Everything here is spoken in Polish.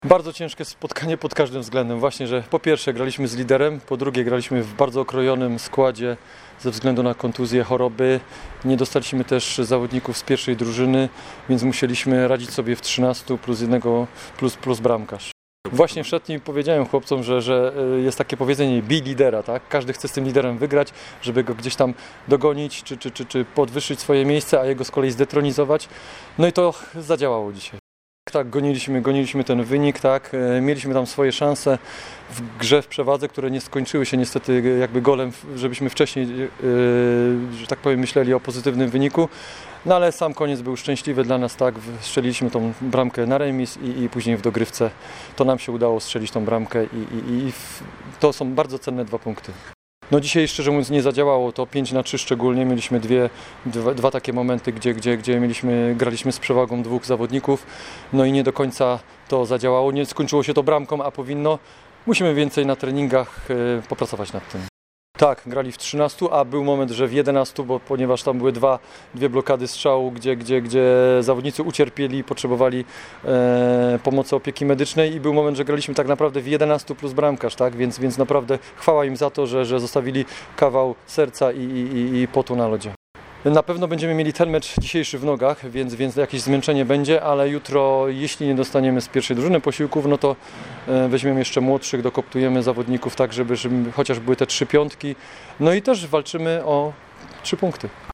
Bardzo ciężkie spotkanie pod każdym względem. Właśnie, że po pierwsze graliśmy z liderem, po drugie graliśmy w bardzo okrojonym składzie ze względu na kontuzje, choroby. Nie dostaliśmy też zawodników z pierwszej drużyny, więc musieliśmy radzić sobie w 13 plus jednego plus bramkarz. Właśnie w szatni powiedziałem chłopcom, że jest takie powiedzenie bij lidera, tak? Każdy chce z tym liderem wygrać, żeby go gdzieś tam dogonić czy podwyższyć swoje miejsce, a jego z kolei zdetronizować. No i to zadziałało dzisiaj. Tak, goniliśmy ten wynik, tak, mieliśmy tam swoje szanse w grze w przewadze, które nie skończyły się niestety jakby golem, żebyśmy wcześniej, że tak powiem, myśleli o pozytywnym wyniku, no ale sam koniec był szczęśliwy dla nas, tak, strzeliliśmy tą bramkę na remis i później w dogrywce to nam się udało strzelić tą bramkę i to są bardzo cenne 2 punkty. No dzisiaj szczerze mówiąc nie zadziałało to 5-3 szczególnie, mieliśmy dwa takie momenty, gdzie graliśmy z przewagą 2 zawodników, no i nie do końca to zadziałało, nie skończyło się to bramką, a powinno. Musimy więcej na treningach popracować nad tym. Tak, grali w 13, a był moment, że w 11, ponieważ tam były dwie blokady strzału, gdzie zawodnicy ucierpieli, potrzebowali pomocy opieki medycznej i był moment, że graliśmy tak naprawdę w 11 plus bramkarz, tak? Więc naprawdę chwała im za to, że zostawili kawał serca i potu na lodzie. Na pewno będziemy mieli ten mecz dzisiejszy w nogach, więc jakieś zmęczenie będzie, ale jutro, jeśli nie dostaniemy z pierwszej drużyny posiłków, no to weźmiemy jeszcze młodszych, dokoptujemy zawodników tak, żeby chociaż były te 3 piątki. No i też walczymy o 3 punkty.